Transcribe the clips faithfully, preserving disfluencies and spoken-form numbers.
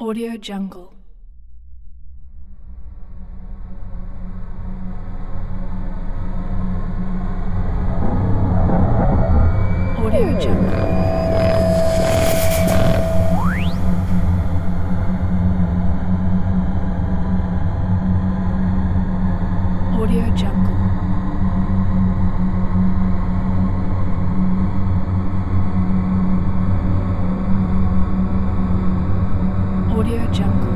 Audio Jungle. Audio Jungle. Audio Jungle. Audio Jungle.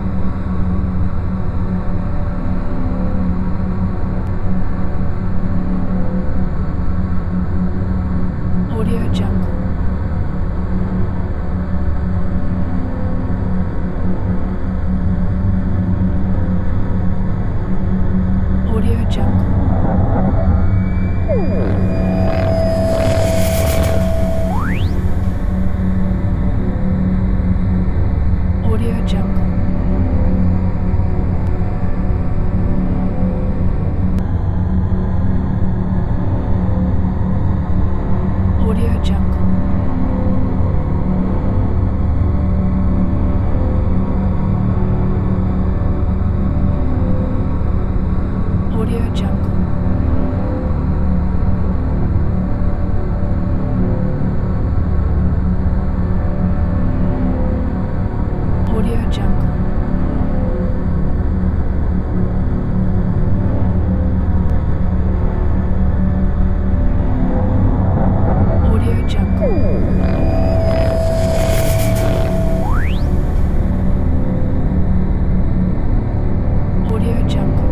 Audio Jungle. Audio Jungle. Audio Jungle. Audio Jungle. Audio Jungle. Audio Jungle. Audio Jungle. Audio Jungle.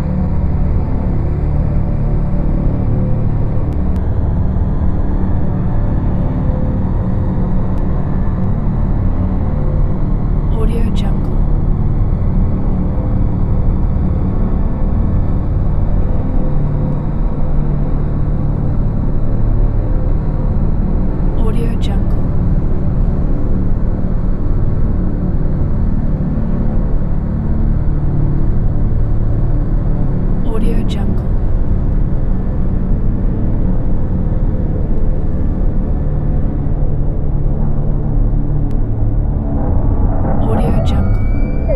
Audio Jungle. Audio Jungle. Audio Jungle. Audio Jungle.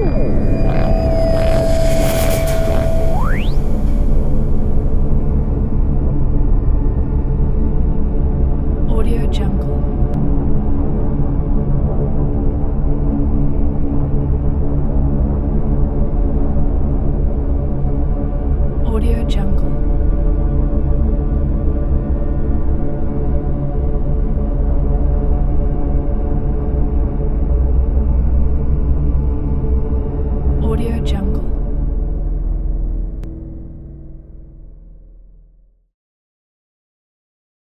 Audio Jungle. Audio Jungle. Audio Jungle.